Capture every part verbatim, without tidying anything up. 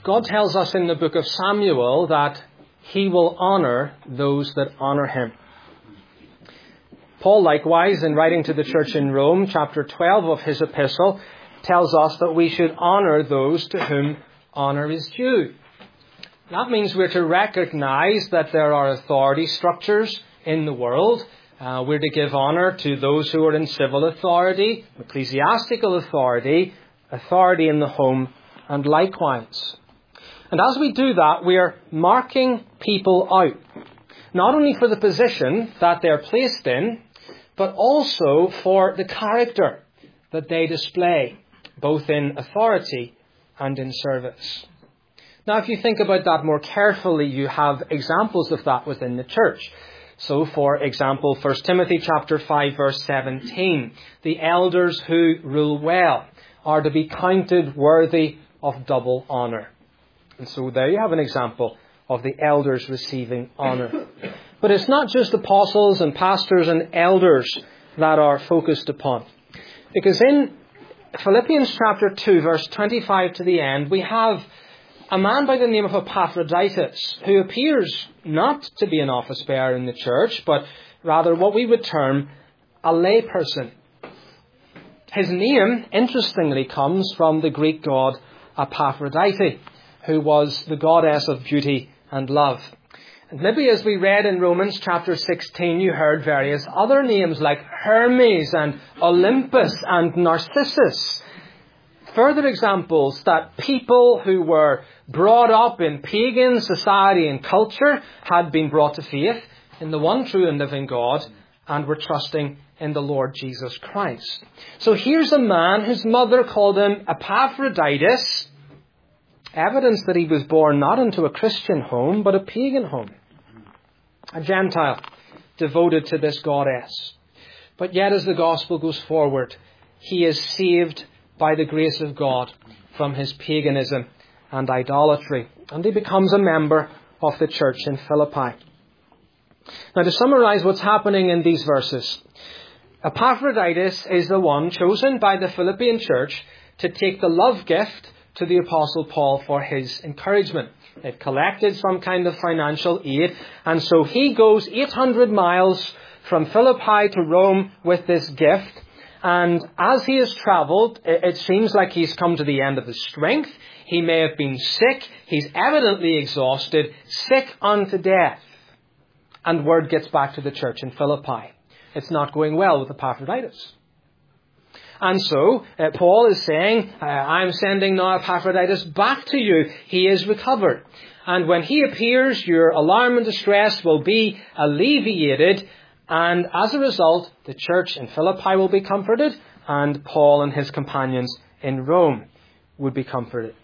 God tells us in the book of Samuel that he will honour those that honour him. Paul, likewise, in writing to the church in Rome, chapter twelve of his epistle, tells us that we should honour those to whom honour is due. That means we're to recognise that there are authority structures in the world. Uh, we're to give honour to those who are in civil authority, ecclesiastical authority, authority in the home, and likewise. And as we do that, we are marking people out, not only for the position that they're placed in, but also for the character that they display, both in authority and in service. Now, if you think about that more carefully, you have examples of that within the church. So, for example, First Timothy chapter five, verse seventeen, the elders who rule well are to be counted worthy of double honour. And so there you have an example of the elders receiving honour. But it's not just apostles and pastors and elders that are focused upon. Because in Philippians chapter two, verse twenty-five to the end, we have a man by the name of Epaphroditus, who appears not to be an office bearer in the church, but rather what we would term a layperson. His name, interestingly, comes from the Greek god Aphrodite, who was the goddess of beauty and love. And maybe as we read in Romans chapter sixteen, you heard various other names like Hermes and Olympus and Narcissus. Further examples that people who were brought up in pagan society and culture had been brought to faith in the one true and living God and were trusting in the Lord Jesus Christ. So here's a man whose mother called him Epaphroditus, evidence that he was born not into a Christian home, but a pagan home, a Gentile devoted to this goddess. But yet as the gospel goes forward, he is saved by the grace of God from his paganism and idolatry. And he becomes a member of the church in Philippi. Now, to summarize what's happening in these verses, Epaphroditus is the one chosen by the Philippian church to take the love gift to the Apostle Paul for his encouragement. They've collected some kind of financial aid, and so he goes eight hundred miles from Philippi to Rome with this gift. And as he has travelled, it seems like he's come to the end of his strength. He may have been sick. He's evidently exhausted, sick unto death. And word gets back to the church in Philippi. It's not going well with Epaphroditus. And so, uh, Paul is saying, uh, I'm sending now Epaphroditus back to you. He is recovered. And when he appears, your alarm and distress will be alleviated. And as a result, the church in Philippi will be comforted, and Paul and his companions in Rome would be comforted.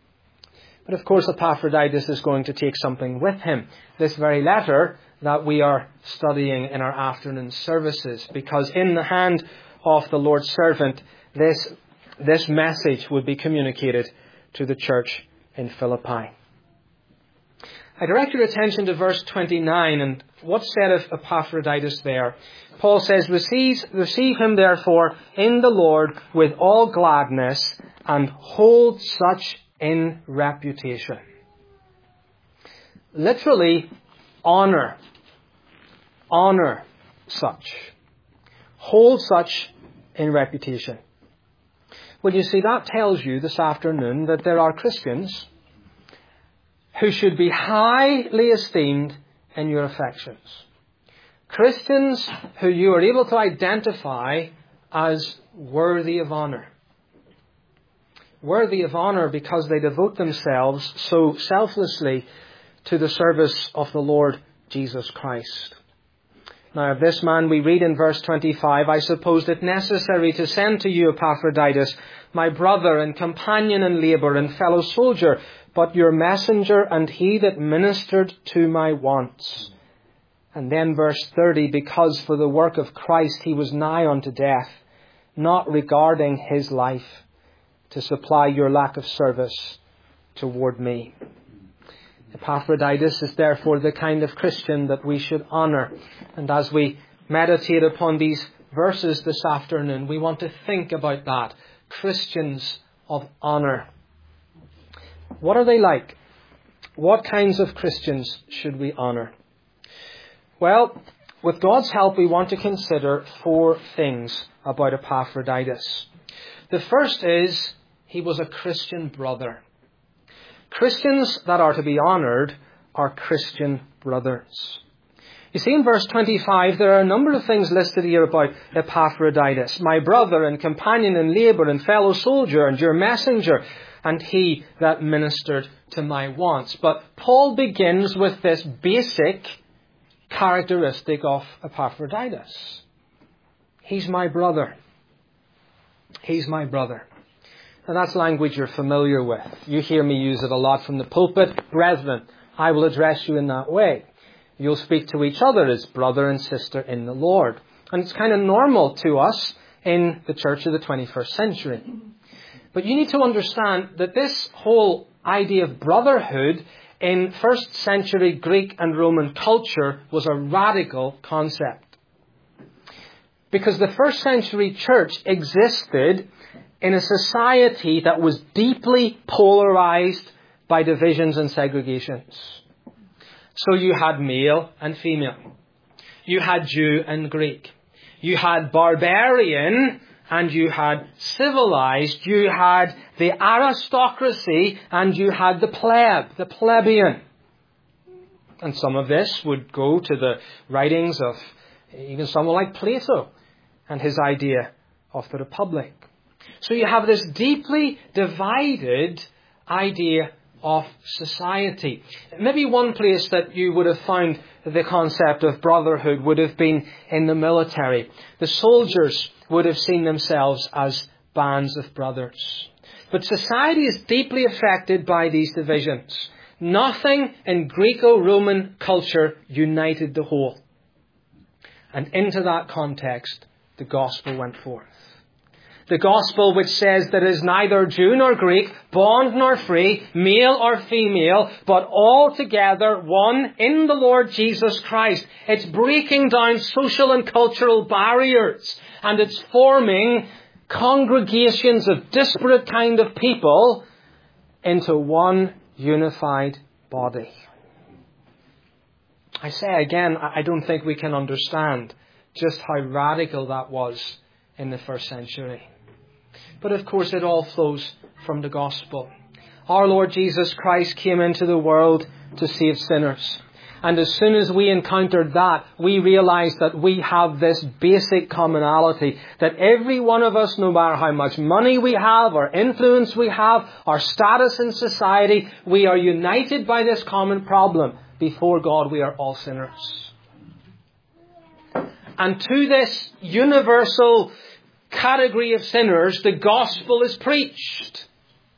But of course, Epaphroditus is going to take something with him. This very letter that we are studying in our afternoon services, because in the hand of the Lord's servant, this, this message would be communicated to the church in Philippi. I direct your attention to verse twenty-nine, and what's said of Epaphroditus there. Paul says, receive, receive him therefore in the Lord with all gladness, and hold such in reputation. Literally, honour. Honour such. Hold such in reputation. Well, you see, that tells you this afternoon that there are Christians who should be highly esteemed in your affections. Christians who you are able to identify as worthy of honour. Worthy of honour because they devote themselves so selflessly to the service of the Lord Jesus Christ. Now, of this man we read in verse twenty-five, I supposed it necessary to send to you Epaphroditus, my brother and companion in labour and fellow soldier, but your messenger and he that ministered to my wants. And then verse thirty, because for the work of Christ he was nigh unto death, not regarding his life, to supply your lack of service toward me. Epaphroditus is therefore the kind of Christian that we should honour. And as we meditate upon these verses this afternoon, we want to think about that. Christians of honour. What are they like? What kinds of Christians should we honour? Well, with God's help, we want to consider four things about Epaphroditus. The first is, he was a Christian brother. Christians that are to be honoured are Christian brothers. You see, in verse twenty-five, there are a number of things listed here about Epaphroditus. My brother and companion in labour and fellow soldier and your messenger, and he that ministered to my wants. But Paul begins with this basic characteristic of Epaphroditus. He's my brother. He's my brother. And that's language you're familiar with. You hear me use it a lot from the pulpit. Brethren, I will address you in that way. You'll speak to each other as brother and sister in the Lord. And it's kind of normal to us in the church of the twenty-first century. But you need to understand that this whole idea of brotherhood in first century Greek and Roman culture was a radical concept. Because the first century church existed in a society that was deeply polarized by divisions and segregations. So you had male and female. You had Jew and Greek. You had barbarian and you had civilized. You had the aristocracy and you had the pleb, the plebeian. And some of this would go to the writings of even someone like Plato and his idea of the Republic. So you have this deeply divided idea of society. Maybe one place that you would have found the concept of brotherhood would have been in the military. The soldiers would have seen themselves as bands of brothers. But society is deeply affected by these divisions. Nothing in Greco-Roman culture united the whole. And into that context, the gospel went forth. The gospel which says there is neither Jew nor Greek, bond nor free, male or female, but all together one in the Lord Jesus Christ. It's breaking down social and cultural barriers, and it's forming congregations of disparate kind of people into one unified body. I say again, I don't think we can understand just how radical that was in the first century. But of course it all flows from the gospel. Our Lord Jesus Christ came into the world to save sinners. And as soon as we encountered that, we realized that we have this basic commonality. That every one of us, no matter how much money we have, or influence we have, our status in society, we are united by this common problem. Before God, we are all sinners. And to this universal category of sinners, the gospel is preached.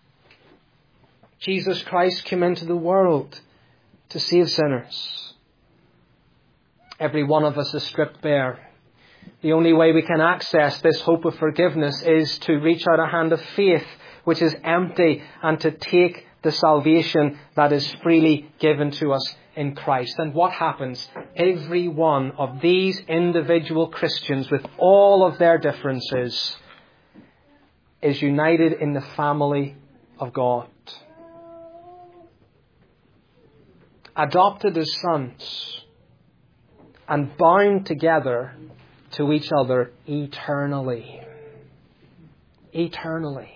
Jesus Christ came into the world to save sinners. Every one of us is stripped bare. The only way we can access this hope of forgiveness is to reach out a hand of faith, which is empty, and to take the salvation that is freely given to us in Christ. And what happens? Every one of these individual Christians, with all of their differences, is united in the family of God. Adopted as sons and bound together to each other eternally. Eternally.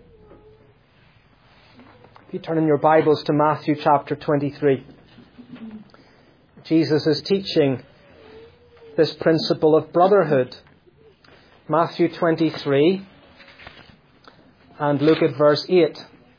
If you turn in your Bibles to Matthew chapter twenty-three, Jesus is teaching this principle of brotherhood. Matthew twenty-three, and look at verse eight.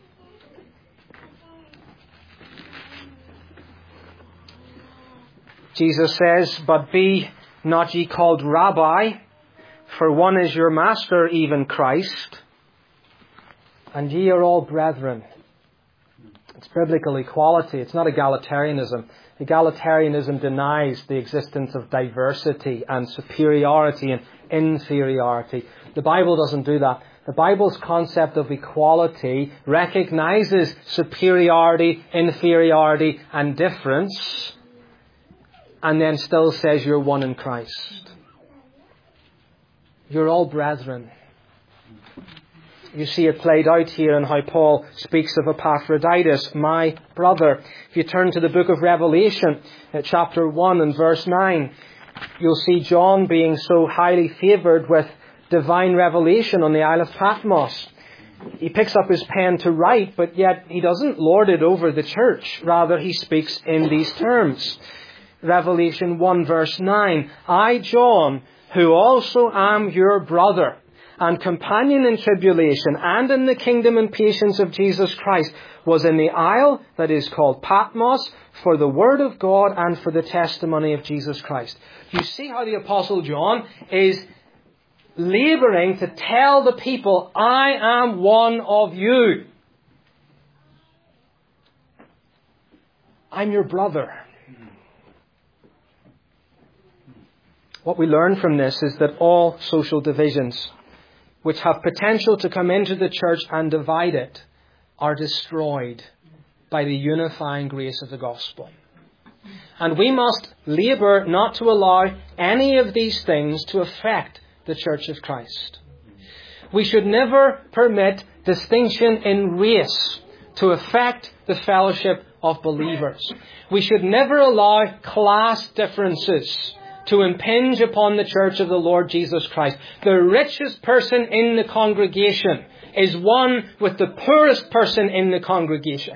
Jesus says, "But be not ye called Rabbi, for one is your master, even Christ, and ye are all brethren." It's biblical equality. It's not egalitarianism. Egalitarianism denies the existence of diversity and superiority and inferiority. The Bible doesn't do that. The Bible's concept of equality recognizes superiority, inferiority, and difference, and then still says you're one in Christ. You're all brethren. You see it played out here in how Paul speaks of Epaphroditus, my brother. If you turn to the book of Revelation, at chapter one and verse nine, you'll see John being so highly favoured with divine revelation on the Isle of Patmos. He picks up his pen to write, but yet he doesn't lord it over the church. Rather, he speaks in these terms. Revelation one verse nine, I, John, who also am your brother, and companion in tribulation, and in the kingdom and patience of Jesus Christ, was in the isle that is called Patmos, for the word of God and for the testimony of Jesus Christ. You see how the Apostle John is labouring to tell the people, I am one of you. I'm your brother. What we learn from this is that all social divisions which have potential to come into the church and divide it are destroyed by the unifying grace of the gospel. And we must labour not to allow any of these things to affect the Church of Christ. We should never permit distinction in race to affect the fellowship of believers. We should never allow class differences to impinge upon the church of the Lord Jesus Christ. The richest person in the congregation is one with the poorest person in the congregation.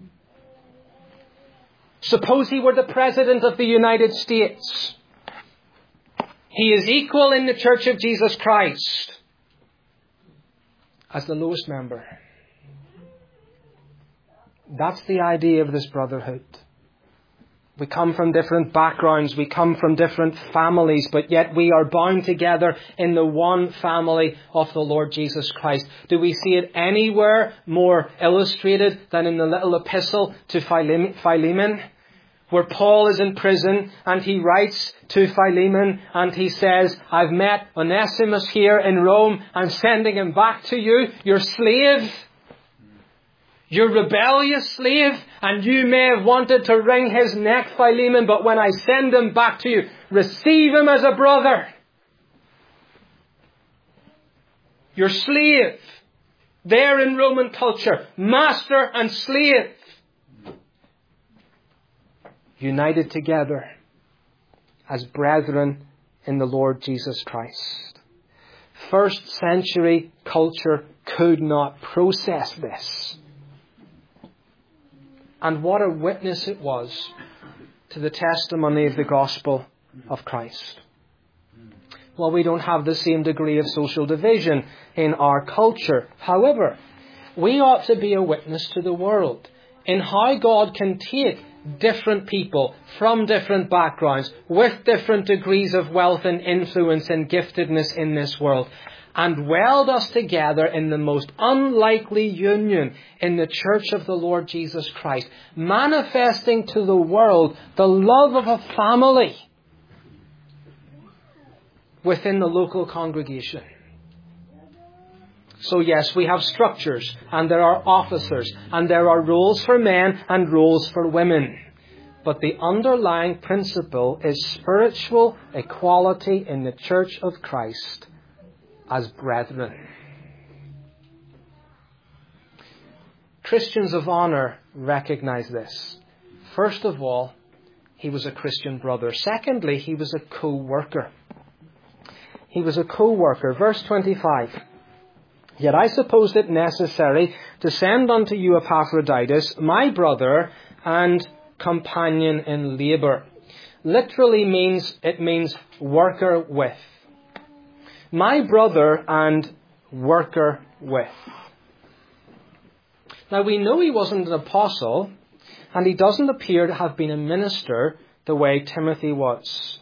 Suppose he were the President of the United States. He is equal in the church of Jesus Christ as the lowest member. That's the idea of this brotherhood. We come from different backgrounds, we come from different families, but yet we are bound together in the one family of the Lord Jesus Christ. Do we see it anywhere more illustrated than in the little epistle to Philemon, where Paul is in prison and he writes to Philemon and he says, I've met Onesimus here in Rome, I'm sending him back to you, your slave. Your rebellious slave, and you may have wanted to wring his neck, Philemon, but when I send him back to you, receive him as a brother. Your slave, there in Roman culture, master and slave, united together as brethren in the Lord Jesus Christ. First century culture could not process this. And what a witness it was to the testimony of the gospel of Christ. Well, we don't have the same degree of social division in our culture. However, we ought to be a witness to the world in how God can take different people from different backgrounds with different degrees of wealth and influence and giftedness in this world and weld us together in the most unlikely union in the church of the Lord Jesus Christ, manifesting to the world the love of a family within the local congregation. So yes, we have structures, and there are officers, and there are roles for men and roles for women. But the underlying principle is spiritual equality in the church of Christ as brethren. Christians of honour recognize this. First of all, he was a Christian brother. Secondly, he was a co-worker. He was a co-worker. Verse twenty-five. Yet I supposed it necessary to send unto you Epaphroditus, my brother and companion in labour. Literally means, it means worker with. My brother and worker with. Now we know he wasn't an apostle, and he doesn't appear to have been a minister the way Timothy was.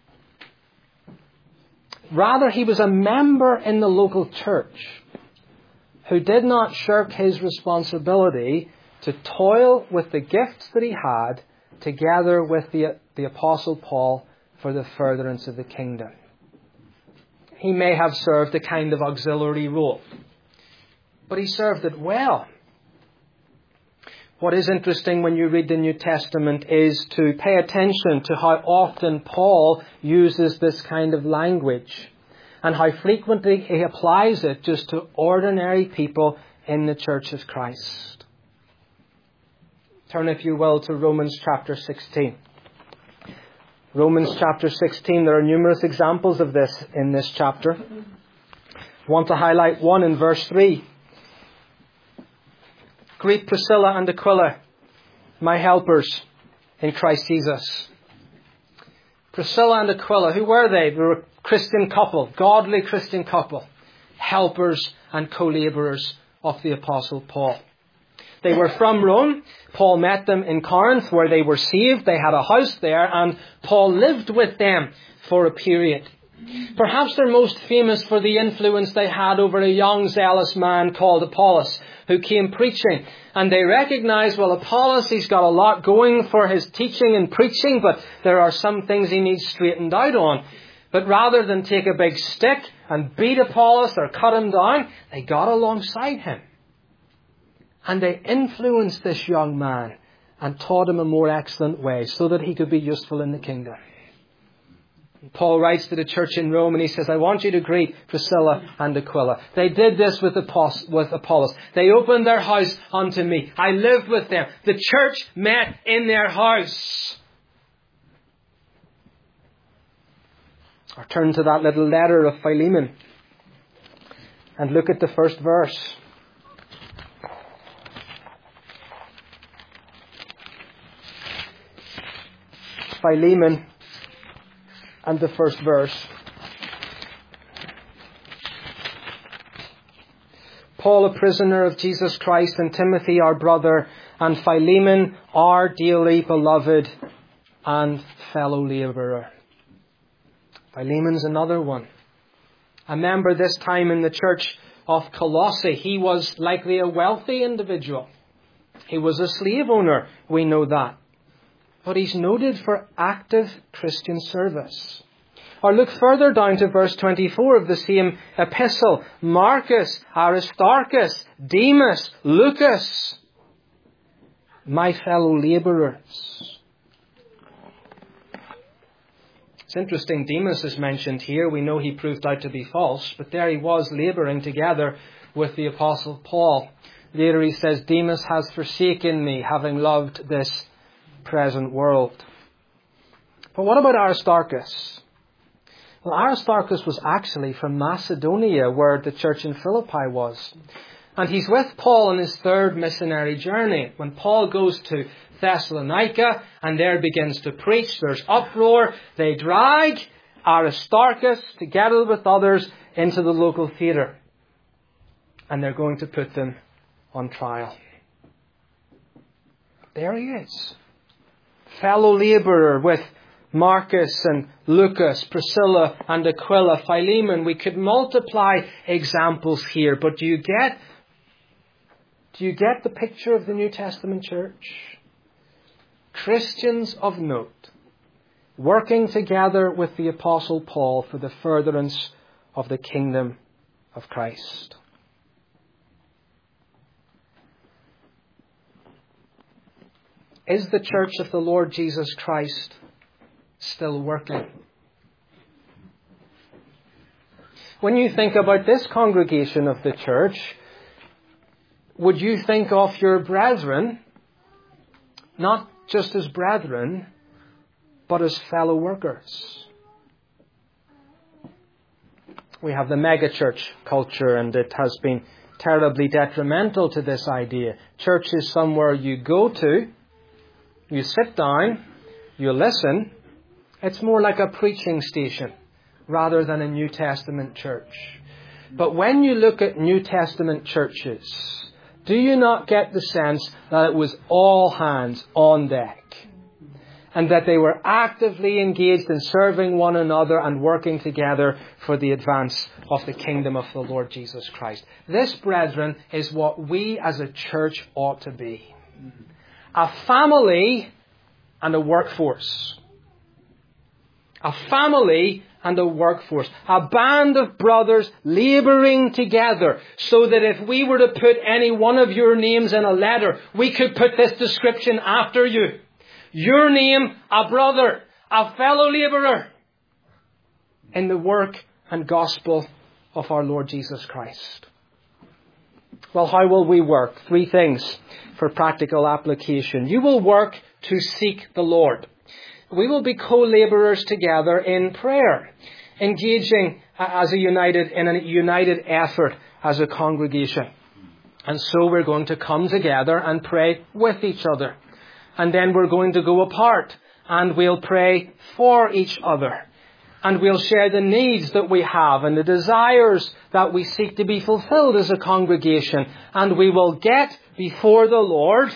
Rather, he was a member in the local church who did not shirk his responsibility to toil with the gifts that he had together with the, the Apostle Paul for the furtherance of the kingdom. He may have served a kind of auxiliary role, but he served it well. What is interesting when you read the New Testament is to pay attention to how often Paul uses this kind of language. and how frequently he applies it just to ordinary people in the Church of Christ. Turn, if you will, to Romans chapter sixteen. Romans chapter sixteen, there are numerous examples of this in this chapter. I want to highlight one in verse three. Greet Priscilla and Aquila, my helpers in Christ Jesus. Priscilla and Aquila, who were they? They were a Christian couple, godly Christian couple, helpers and co-laborers of the Apostle Paul. They were from Rome. Paul met them in Corinth where they were saved. They had a house there and Paul lived with them for a period. Perhaps they're most famous for the influence they had over a young zealous man called Apollos who came preaching. And they recognized, well, Apollos, he's got a lot going for his teaching and preaching, but there are some things he needs straightened out on. But rather than take a big stick and beat Apollos or cut him down, they got alongside him. And they influenced this young man and taught him a more excellent way so that he could be useful in the kingdom. Paul writes to the church in Rome and he says, I want you to greet Priscilla and Aquila. They did this with Apollos. They opened their house unto me. I lived with them. The church met in their house. Or turn to that little letter of Philemon and look at the first verse. Philemon and the first verse. Paul, a prisoner of Jesus Christ, and Timothy, our brother, and Philemon, our dearly beloved and fellow labourer. Philemon's another one. A member this time in the church of Colossae. He was likely a wealthy individual. He was a slave owner, we know that. But he's noted for active Christian service. Or look further down to verse twenty-four of the same epistle. Marcus, Aristarchus, Demas, Lucas, my fellow labourers. It's interesting, Demas is mentioned here. We know he proved out to be false, but there he was labouring together with the Apostle Paul. Later he says, Demas has forsaken me, having loved this present world. But what about Aristarchus? Well, Aristarchus was actually from Macedonia, where the church in Philippi was. And he's with Paul on his third missionary journey. When Paul goes to Thessalonica and there begins to preach, there's uproar. They drag Aristarchus together with others into the local theatre. And they're going to put them on trial. There he is. Fellow labourer with Marcus and Lucas, Priscilla and Aquila, Philemon. We could multiply examples here, but do you get, do you get the picture of the New Testament church? Christians of note, working together with the Apostle Paul for the furtherance of the kingdom of Christ. Is the church of the Lord Jesus Christ still working? When you think about this congregation of the church, would you think of your brethren, not just as brethren, but as fellow workers? We have the megachurch culture, and it has been terribly detrimental to this idea. Church is somewhere you go to, you sit down, you listen. It's more like a preaching station rather than a New Testament church. But when you look at New Testament churches, do you not get the sense that it was all hands on deck? And that they were actively engaged in serving one another and working together for the advance of the kingdom of the Lord Jesus Christ. This, brethren, is what we as a church ought to be. A family and a workforce. A family and a workforce. A band of brothers labouring together so that if we were to put any one of your names in a letter, we could put this description after you. Your name, a brother, a fellow labourer in the work and gospel of our Lord Jesus Christ. Well, how will we work? Three things for practical application. You will work to seek the Lord. We will be co-laborers together in prayer, engaging as a united, in a united effort as a congregation. And so we're going to come together and pray with each other. And then we're going to go apart and we'll pray for each other. And we'll share the needs that we have and the desires that we seek to be fulfilled as a congregation. And we will get before the Lord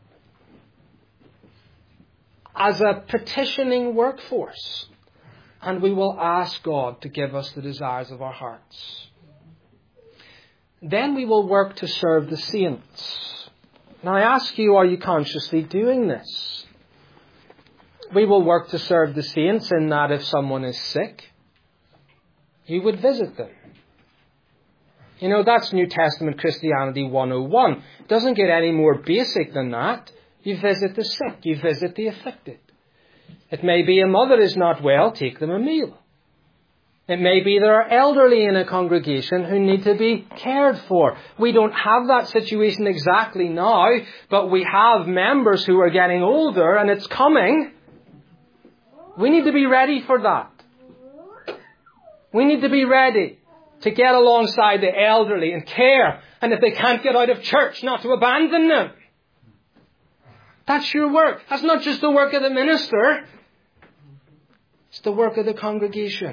as a petitioning workforce. And we will ask God to give us the desires of our hearts. Then we will work to serve the saints. Now I ask you, are you consciously doing this? We will work to serve the saints in that if someone is sick, you would visit them. You know, that's New Testament Christianity one oh one. It doesn't get any more basic than that. You visit the sick. You visit the afflicted. It may be a mother is not well, take them a meal. It may be there are elderly in a congregation who need to be cared for. We don't have that situation exactly now, but we have members who are getting older and it's coming. We need to be ready for that. We need to be ready to get alongside the elderly and care. And if they can't get out of church, not to abandon them. That's your work. That's not just the work of the minister. It's the work of the congregation.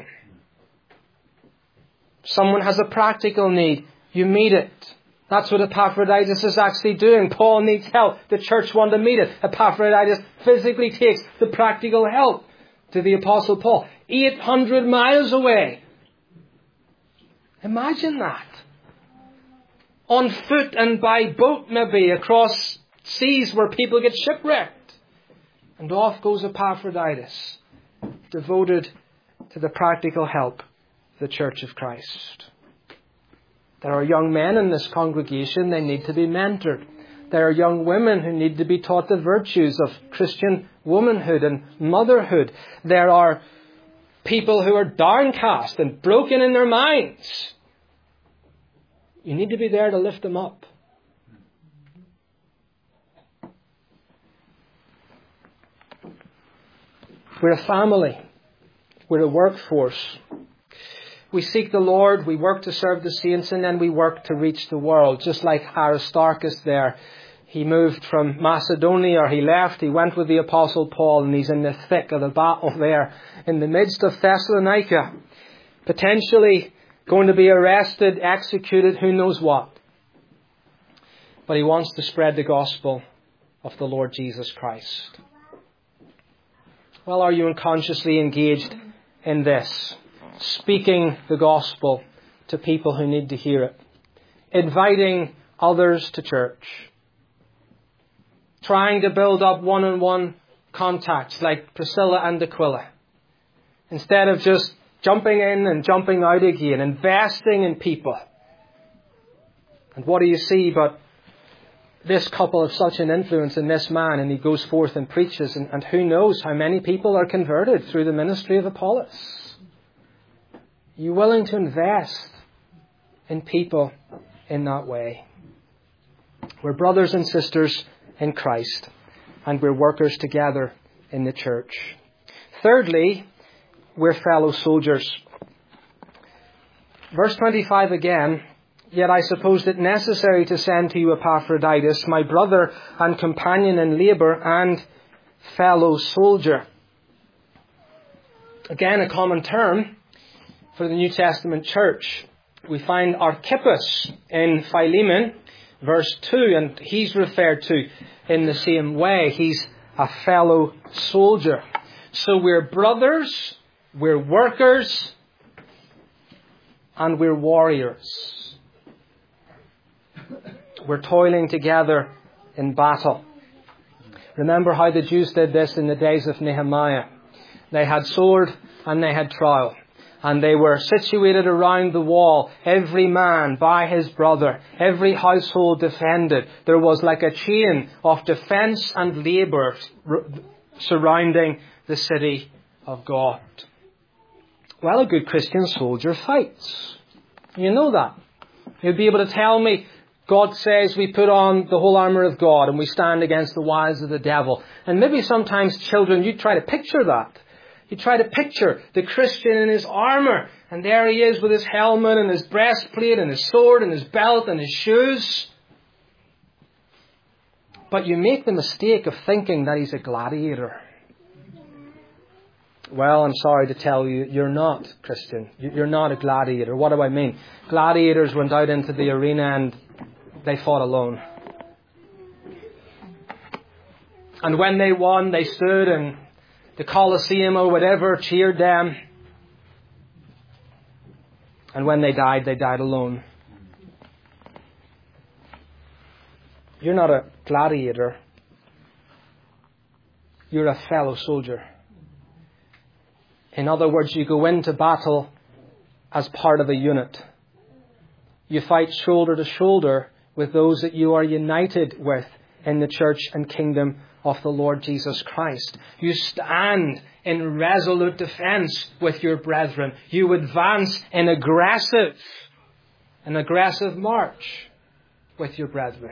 Someone has a practical need. You meet it. That's what Epaphroditus is actually doing. Paul needs help. The church want to meet it. Epaphroditus physically takes the practical help to the Apostle Paul. eight hundred miles away. Imagine that. On foot and by boat maybe across seas where people get shipwrecked. And off goes Epaphroditus, devoted to the practical help of the Church of Christ. There are young men in this congregation, they need to be mentored. There are young women who need to be taught the virtues of Christian womanhood and motherhood. There are people who are downcast and broken in their minds. You need to be there to lift them up. We're a family. We're a workforce. We seek the Lord, we work to serve the saints, and then we work to reach the world. Just like Aristarchus there. He moved from Macedonia, or he left, he went with the Apostle Paul, and he's in the thick of the battle there, in the midst of Thessalonica. Potentially going to be arrested, executed, who knows what. But he wants to spread the gospel of the Lord Jesus Christ. Well, are you unconsciously engaged in this? Speaking the gospel to people who need to hear it. Inviting others to church. Trying to build up one-on-one contacts like Priscilla and Aquila. Instead of just jumping in and jumping out again. Investing in people. And what do you see but this couple of such an influence in this man, and he goes forth and preaches, and, and who knows how many people are converted through the ministry of Apollos. Are you willing to invest in people in that way? We're brothers and sisters in Christ, and we're workers together in the church. Thirdly, we're fellow soldiers. Verse twenty-five again. Yet I supposed it necessary to send to you Epaphroditus, my brother and companion in labour and fellow soldier. Again, a common term for the New Testament church. We find Archippus in Philemon, verse two, and he's referred to in the same way. He's a fellow soldier. So we're brothers, we're workers, and we're warriors. We're toiling together in battle. Remember how the Jews did this in the days of Nehemiah. They had sword and they had trowel. And they were situated around the wall, every man by his brother, every household defended. There was like a chain of defence and labour surrounding the city of God. Well, a good Christian soldier fights. You know that. You'll be able to tell me, God says we put on the whole armour of God and we stand against the wiles of the devil. And maybe sometimes, children, you try to picture that. You try to picture the Christian in his armour. And there he is with his helmet and his breastplate and his sword and his belt and his shoes. But you make the mistake of thinking that he's a gladiator. Well, I'm sorry to tell you, you're not, Christian. You're not a gladiator. What do I mean? Gladiators went out into the arena and they fought alone. And when they won, they stood and the Colosseum or whatever cheered them. And when they died, they died alone. You're not a gladiator. You're a fellow soldier. In other words, you go into battle as part of a unit. You fight shoulder to shoulder with those that you are united with in the church and kingdom of the Lord Jesus Christ. You stand in resolute defense with your brethren. You advance in aggressive, an aggressive march with your brethren.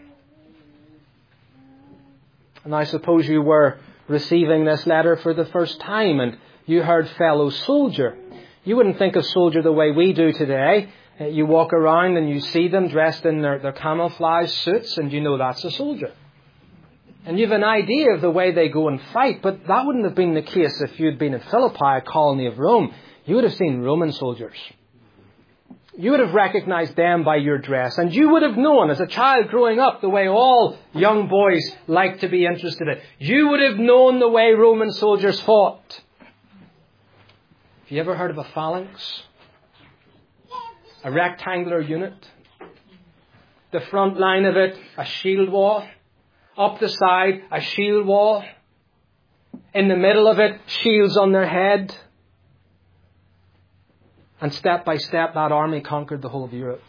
And I suppose you were receiving this letter for the first time and you heard fellow soldier. You wouldn't think of soldier the way we do today. Uh, you walk around and you see them dressed in their, their camouflage suits and you know that's a soldier. And you have an idea of the way they go and fight, but that wouldn't have been the case if you'd been in Philippi, a colony of Rome. You would have seen Roman soldiers. You would have recognized them by your dress. And you would have known, as a child growing up, the way all young boys like to be interested in. You would have known the way Roman soldiers fought. Have you ever heard of a phalanx? A rectangular unit. The front line of it, a shield wall. Up the side, a shield wall. In the middle of it, shields on their head. And step by step, that army conquered the whole of Europe.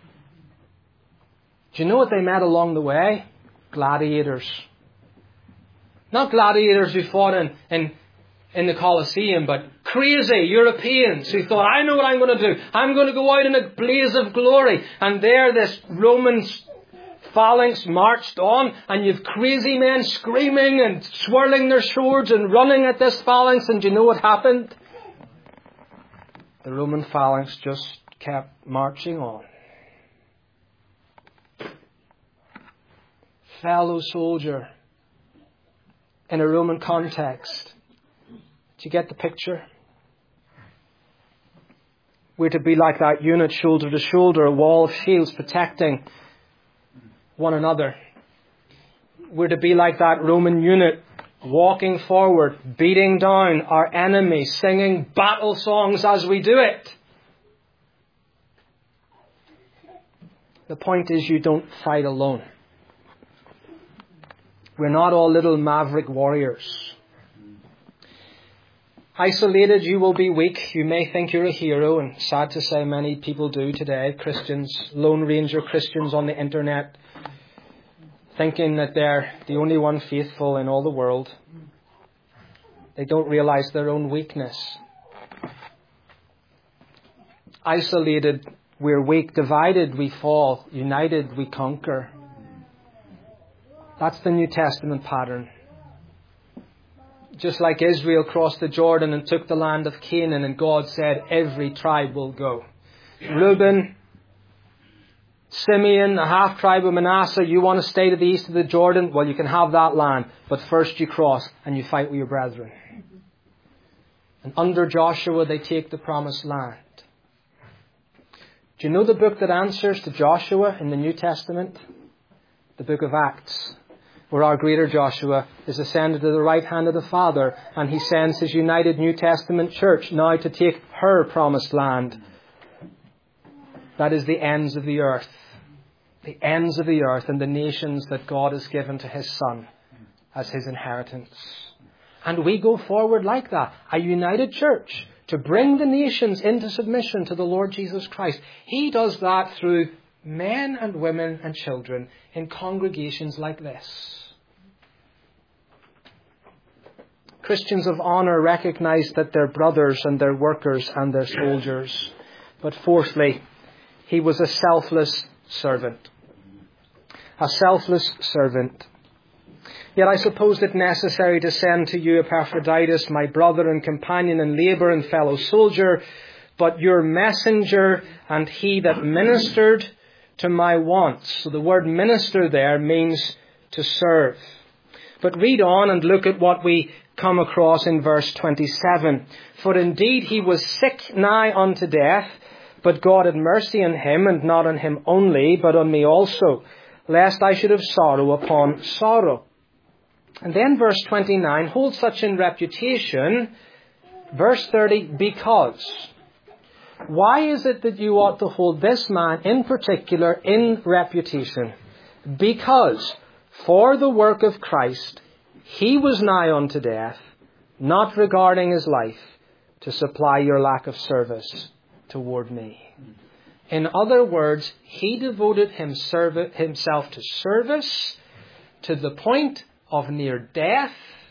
Do you know what they met along the way? Gladiators. Not gladiators who fought in, in, in the Colosseum, but crazy Europeans who thought, I know what I'm going to do. I'm going to go out in a blaze of glory. And there this Roman phalanx marched on, and you've crazy men screaming and swirling their swords and running at this phalanx. And do you know what happened? The Roman phalanx just kept marching on. Fellow soldier in a Roman context. Do you get the picture? We're to be like that unit, shoulder to shoulder, a wall of shields protecting one another. We're to be like that Roman unit, walking forward, beating down our enemy, singing battle songs as we do it. The point is, you don't fight alone. We're not all little maverick warriors. Isolated, you will be weak. You may think you're a hero, and sad to say many people do today. Christians, Lone Ranger Christians on the internet, thinking that they're the only one faithful in all the world. They don't realize their own weakness. Isolated, we're weak. Divided, we fall. United, we conquer. That's the New Testament pattern. Just like Israel crossed the Jordan and took the land of Canaan, and God said, every tribe will go. Reuben, Simeon, the half-tribe of Manasseh, you want to stay to the east of the Jordan? Well, you can have that land. But first you cross and you fight with your brethren. And under Joshua, they take the promised land. Do you know the book that answers to Joshua in the New Testament? The book of Acts, where our greater Joshua is ascended to the right hand of the Father, and he sends his united New Testament church now to take her promised land. That is the ends of the earth. The ends of the earth and the nations that God has given to his Son as his inheritance. And we go forward like that. A united church to bring the nations into submission to the Lord Jesus Christ. He does that through men and women and children in congregations like this. Christians of honor recognize that they're brothers and they're workers and they're soldiers. But fourthly, he was a selfless servant. A selfless servant. Yet I supposed it necessary to send to you Epaphroditus, my brother and companion in labour and fellow soldier, but your messenger and he that ministered to my wants. So the word minister there means to serve. But read on and look at what we come across in verse twenty-seven. For indeed he was sick nigh unto death, but God had mercy on him, and not on him only, but on me also, lest I should have sorrow upon sorrow. And then verse twenty-nine, hold such in reputation. Verse thirty, because. Why is it that you ought to hold this man in particular in reputation? Because for the work of Christ, he was nigh unto death, not regarding his life, to supply your lack of service toward me. In other words, he devoted himself to service to the point of near death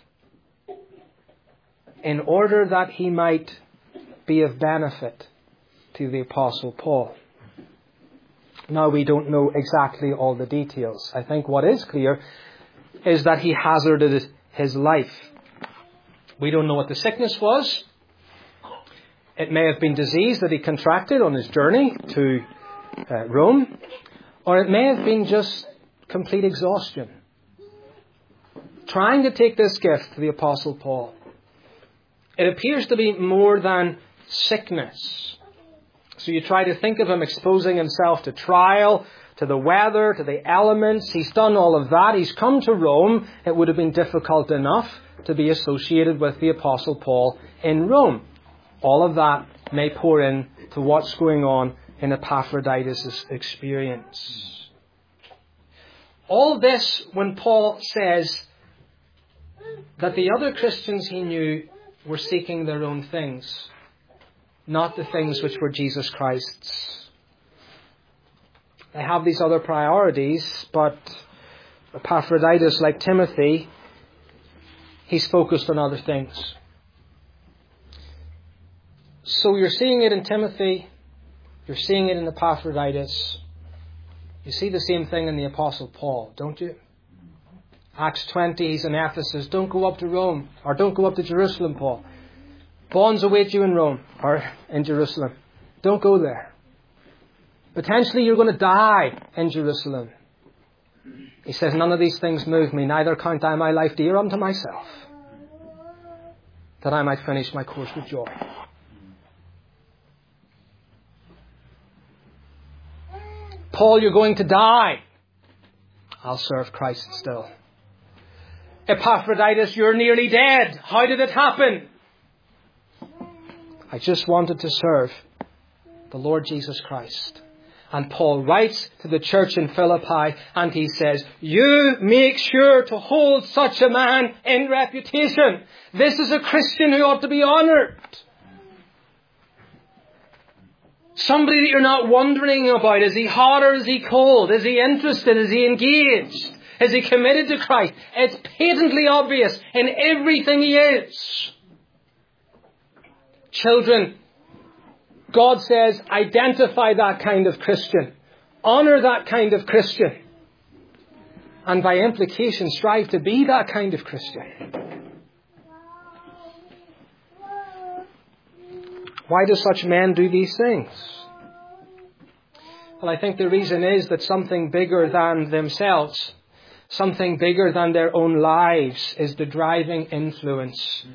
in order that he might be of benefit to the Apostle Paul. Now, we don't know exactly all the details. I think what is clear is that he hazarded his life. We don't know what the sickness was. It may have been disease that he contracted on his journey to uh, Rome, or it may have been just complete exhaustion. Trying to take this gift to the Apostle Paul. It appears to be more than sickness. So you try to think of him exposing himself to trial, to the weather, to the elements. He's done all of that. He's come to Rome. It would have been difficult enough to be associated with the Apostle Paul in Rome. All of that may pour in to what's going on in Epaphroditus' experience. All this when Paul says that the other Christians he knew were seeking their own things, not the things which were Jesus Christ's. They have these other priorities, but Epaphroditus, like Timothy, he's focused on other things. So you're seeing it in Timothy, you're seeing it in Epaphroditus. You see the same thing in the Apostle Paul, don't you? Acts twenty, he's in Ephesus. Don't go up to Rome, or don't go up to Jerusalem, Paul. Bonds await you in Rome, or in Jerusalem. Don't go there. Potentially you're going to die in Jerusalem. He says, none of these things move me, neither count I my life dear unto myself, that I might finish my course with joy. Paul, you're going to die. I'll serve Christ still. Epaphroditus, you're nearly dead. How did it happen? I just wanted to serve the Lord Jesus Christ. And Paul writes to the church in Philippi and he says, you make sure to hold such a man in reputation. This is a Christian who ought to be honoured. Somebody that you're not wondering about. Is he hot or is he cold? Is he interested? Is he engaged? Is he committed to Christ? It's patently obvious in everything he is. Children, God says, identify that kind of Christian. Honour that kind of Christian. And by implication, strive to be that kind of Christian. Why do such men do these things? Well, I think the reason is that something bigger than themselves, something bigger than their own lives, is the driving influence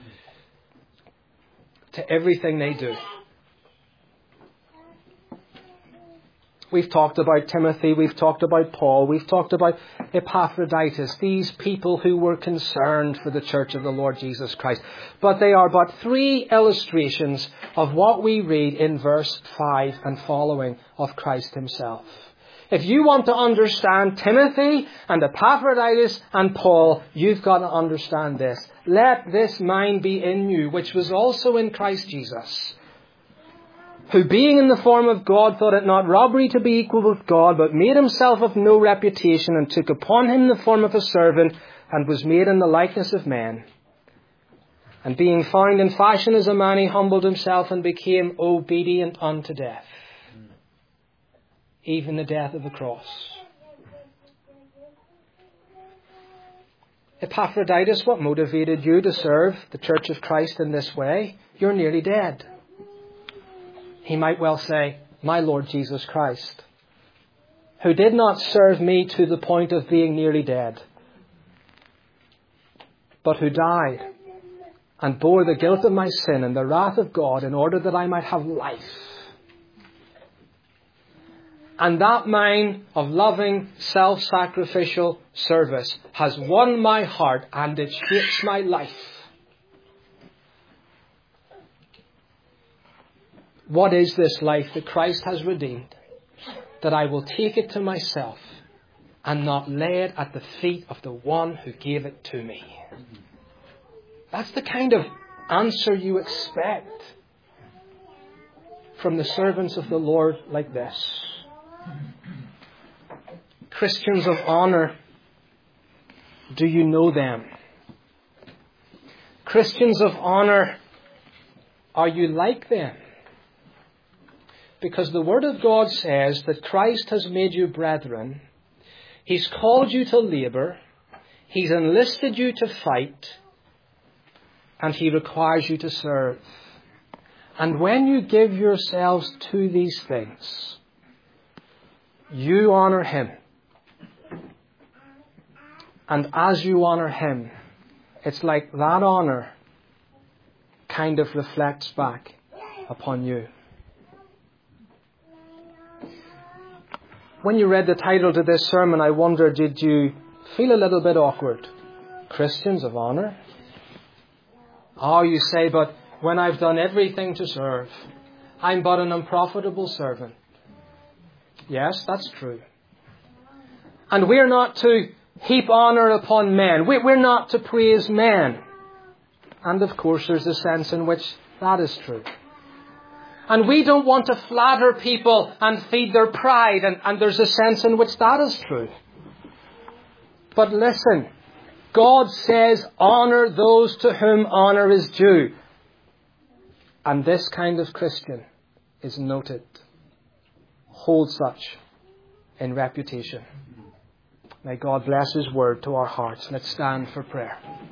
to everything they do. We've talked about Timothy, we've talked about Paul, we've talked about Epaphroditus, these people who were concerned for the church of the Lord Jesus Christ. But they are but three illustrations of what we read in verse five and following of Christ himself. If you want to understand Timothy and Epaphroditus and Paul, you've got to understand this. Let this mind be in you, which was also in Christ Jesus, who being in the form of God thought it not robbery to be equal with God, but made himself of no reputation, and took upon him the form of a servant, and was made in the likeness of men. And being found in fashion as a man, he humbled himself and became obedient unto death. Even the death of the cross. Epaphroditus, what motivated you to serve the Church of Christ in this way? You're nearly dead. He might well say, my Lord Jesus Christ, who did not serve me to the point of being nearly dead, but who died and bore the guilt of my sin and the wrath of God in order that I might have life. And that mind of loving, self-sacrificial service has won my heart and it shapes my life. What is this life that Christ has redeemed? That I will take it to myself and not lay it at the feet of the one who gave it to me. That's the kind of answer you expect from the servants of the Lord like this. Christians of honor, do you know them? Christians of honor, are you like them? Because the Word of God says that Christ has made you brethren. He's called you to labour. He's enlisted you to fight. And He requires you to serve. And when you give yourselves to these things, you honour Him. And as you honour Him, it's like that honour kind of reflects back upon you. When you read the title to this sermon, I wonder, did you feel a little bit awkward? Christians of honour? Oh, you say, but when I've done everything to serve, I'm but an unprofitable servant. Yes, that's true. And we're not to heap honour upon men. We're not to praise men. And of course, there's a sense in which that is true. And we don't want to flatter people and feed their pride. And, and there's a sense in which that is true. But listen, God says, honour those to whom honour is due. And this kind of Christian is noted. Hold such in reputation. May God bless His word to our hearts. Let's stand for prayer.